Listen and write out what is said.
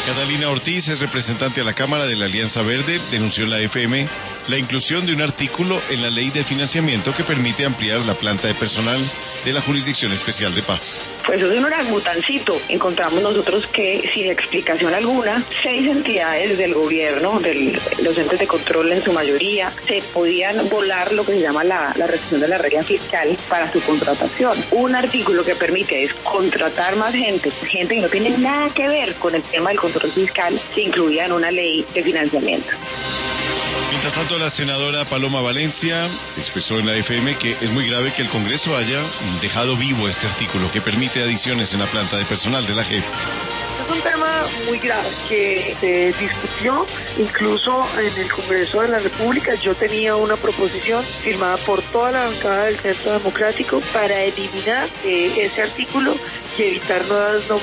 Catalina Ortiz es representante a la Cámara de la Alianza Verde, denunció en la FM la inclusión de un artículo en la ley de financiamiento que permite ampliar la planta de personal de la Jurisdicción Especial de Paz. Pues eso es un orangutancito. Encontramos nosotros que sin explicación alguna, 6 entidades del gobierno, los entes de control en su mayoría, se podían volar lo que se llama la restricción de la regla fiscal para su contratación. Un artículo que permite es contratar más gente que no tiene nada que ver con el tema del control fiscal, se incluía en una ley de financiamiento. Mientras tanto, la senadora Paloma Valencia expresó en la FM que es muy grave que el Congreso haya dejado vivo este artículo que permite adiciones en la planta de personal de la JEP. Es un tema muy grave que se discutió incluso en el Congreso de la República. Yo tenía una proposición firmada por toda la bancada del Centro Democrático para eliminar ese artículo y evitar nuevas